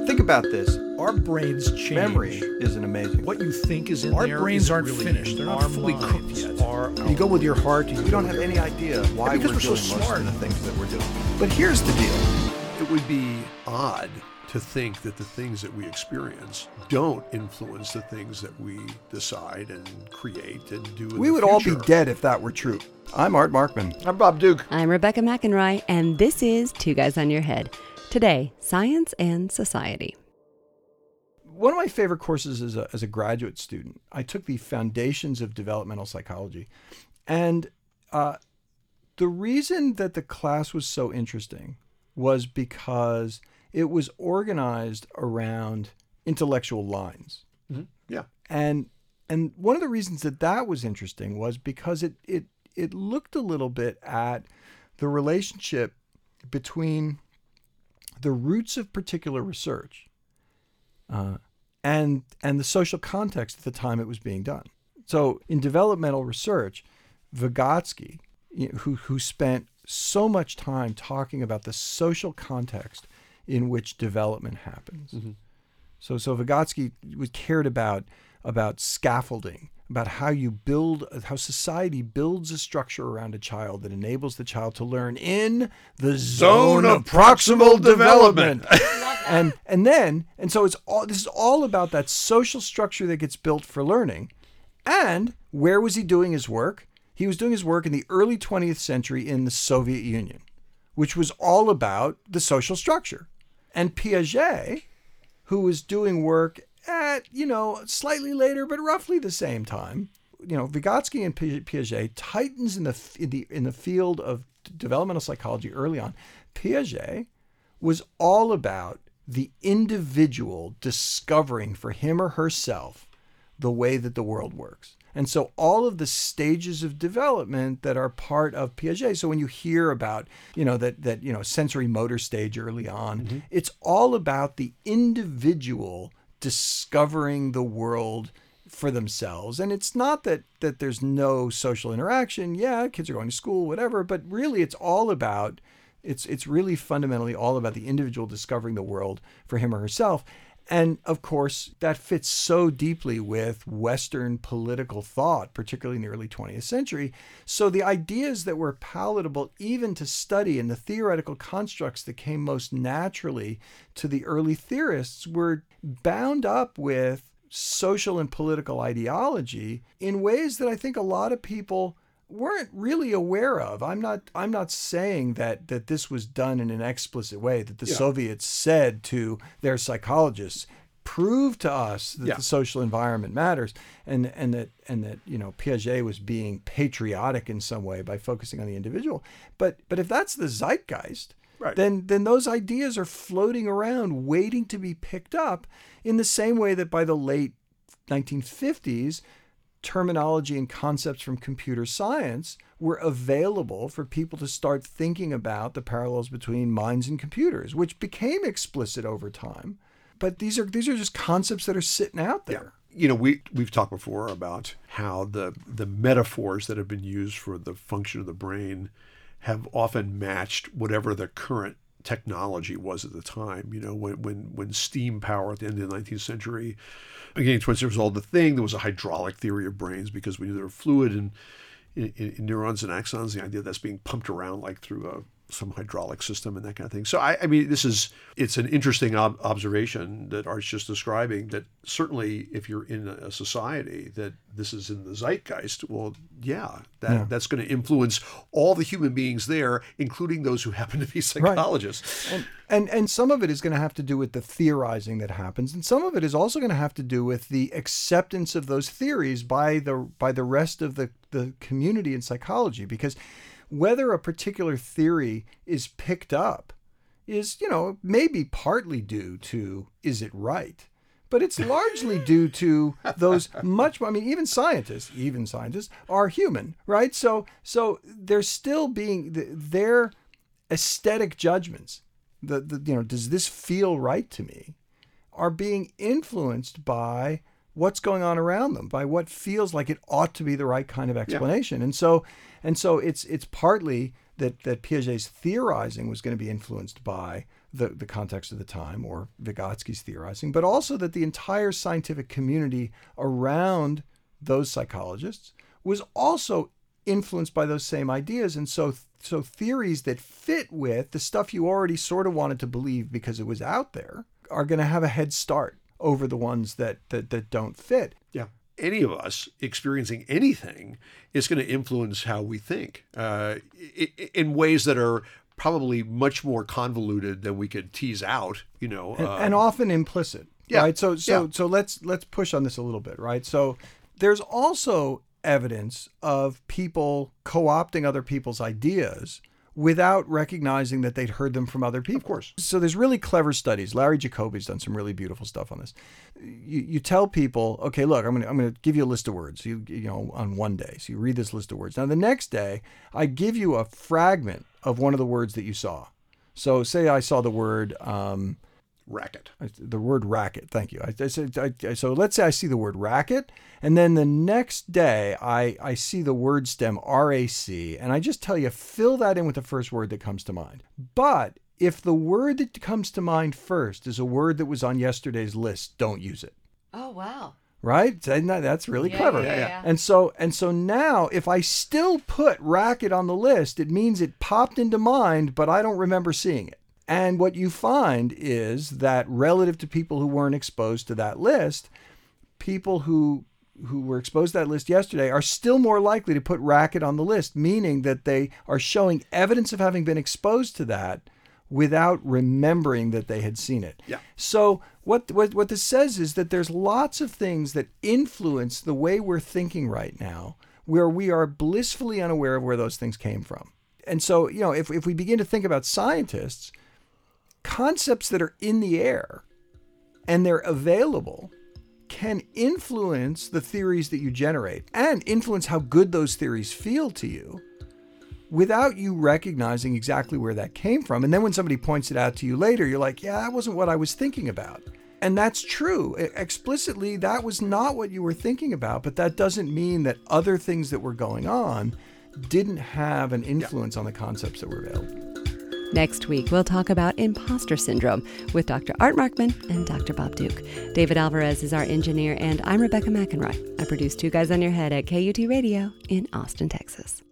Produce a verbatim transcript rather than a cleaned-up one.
Think about this. Our brains change. Memory isn't amazing. What you think is in Our there brains isn't aren't really finished. They're not our fully cooked minds yet. Are, you go with your heart. You We don't have any idea why Yeah, because we're we're doing so most smart. of the things that we're doing. But here's the deal. It would be odd to think that the things that we experience don't influence the things that we decide and create and do in We the would all be future. dead if that were true. I'm Art Markman. I'm Bob Duke. I'm Rebecca McEnroy, and this is Two Guys on Your Head. Today, Science and Society. One of my favorite courses as a, as a graduate student, I took the Foundations of Developmental Psychology. And uh, the reason that the class was so interesting was because it was organized around intellectual lines. Mm-hmm. Yeah. And and one of the reasons that that was interesting was because it it it looked a little bit at the relationship between the roots of particular research uh, and and the social context at the time it was being done. So in developmental research, Vygotsky, you know, who who spent so much time talking about the social context in which development happens. Mm-hmm. So so Vygotsky was cared about about scaffolding, about how you build, how society builds a structure around a child that enables the child to learn in the zone of proximal development. and and then and so it's all this is all about that social structure that gets built for learning. And where was he doing his work? He was doing his work in the early twentieth century in the Soviet Union, which was all about the social structure. And Piaget, who was doing work at, you know, slightly later, but roughly the same time, you know, Vygotsky and Piaget, titans in the in the in the field of developmental psychology early on. Piaget was all about the individual discovering for him or herself the way that the world works. And so all of the stages of development that are part of Piaget. So when you hear about, you know, that, that, you know, sensory motor stage early on, mm-hmm. it's all about the individual discovering the world for themselves. And it's not that, that there's no social interaction. Yeah, kids are going to school, whatever, but really it's all about, it's, it's really fundamentally all about the individual discovering the world for him or herself. And of course, that fits so deeply with Western political thought, particularly in the early twentieth century. So the ideas that were palatable even to study and the theoretical constructs that came most naturally to the early theorists were bound up with social and political ideology in ways that I think a lot of people weren't really aware of. I'm not I'm not saying that that this was done in an explicit way, that the yeah. Soviets said to their psychologists, prove to us that yeah. the social environment matters, and and that and that you know Piaget was being patriotic in some way by focusing on the individual. But but if that's the zeitgeist, right. then then those ideas are floating around waiting to be picked up in the same way that by the late nineteen fifties terminology and concepts from computer science were available for people to start thinking about the parallels between minds and computers, which became explicit over time. But these are these are just concepts that are sitting out there. Yeah. You know, we we've talked before about how the the metaphors that have been used for the function of the brain have often matched whatever the current technology was at the time. You know, when when when steam power at the end of the nineteenth century, again, twenty was all the thing. There was a hydraulic theory of brains because we knew there were fluid and in, in, in neurons and axons. The idea that's being pumped around like through a some hydraulic system and that kind of thing. So I, I mean, this is it's an interesting ob- observation that Art's just describing. That certainly, if you're in a society that this is in the zeitgeist, well, yeah, that yeah. that's going to influence all the human beings there, including those who happen to be psychologists. Right. And, and and some of it is going to have to do with the theorizing that happens, and some of it is also going to have to do with the acceptance of those theories by the by the rest of the the community in psychology, because whether a particular theory is picked up is, you know, maybe partly due to, is it right? But it's largely due to those much, I mean, even scientists, even scientists are human, right? So, so they're still being, their aesthetic judgments, the, the, you know, does this feel right to me, are being influenced by what's going on around them, by what feels like it ought to be the right kind of explanation. Yeah. And so, and so it's it's partly that, that Piaget's theorizing was going to be influenced by the, the context of the time, or Vygotsky's theorizing, but also that the entire scientific community around those psychologists was also influenced by those same ideas. And so, so theories that fit with the stuff you already sort of wanted to believe because it was out there are going to have a head start over the ones that, that, that don't fit. Yeah. Any of us experiencing anything is going to influence how we think uh, in ways that are probably much more convoluted than we could tease out, you know, and, uh, and often implicit. Yeah, Right. So, so, yeah. so let's let's push on this a little bit. Right. So, there's also evidence of people co-opting other people's ideas without recognizing that they'd heard them from other people. Of course. So there's really clever studies. Larry Jacoby's done some really beautiful stuff on this. You, you tell people, okay, look, I'm going to I'm going to give you a list of words, you, you know, on one day. So you read this list of words. Now, the next day, I give you a fragment of one of the words that you saw. So say I saw the word... Um, racket. The word racket. Thank you. I, I said, I, so let's say I see the word racket, and then the next day I, I see the word stem R A C, and I just tell you, fill that in with the first word that comes to mind. But if the word that comes to mind first is a word that was on yesterday's list, don't use it. Oh, wow. Right? That's really Yeah, clever. yeah, yeah. And so and so now if I still put racket on the list, it means it popped into mind, but I don't remember seeing it. And what you find is that relative to people who weren't exposed to that list, people who who were exposed to that list yesterday are still more likely to put racket on the list, meaning that they are showing evidence of having been exposed to that without remembering that they had seen it. Yeah. So what, what what this says is that there's lots of things that influence the way we're thinking right now, where we are blissfully unaware of where those things came from. And so, you know, if if we begin to think about scientists, concepts that are in the air and they're available can influence the theories that you generate and influence how good those theories feel to you without you recognizing exactly where that came from. And then when somebody points it out to you later, you're like, yeah, that wasn't what I was thinking about. And that's true. Explicitly, that was not what you were thinking about, but that doesn't mean that other things that were going on didn't have an influence on the concepts that were available. Next week, we'll talk about imposter syndrome with Doctor Art Markman and Doctor Bob Duke. David Alvarez is our engineer, and I'm Rebecca McEnroy. I produce Two Guys on Your Head at K U T Radio in Austin, Texas.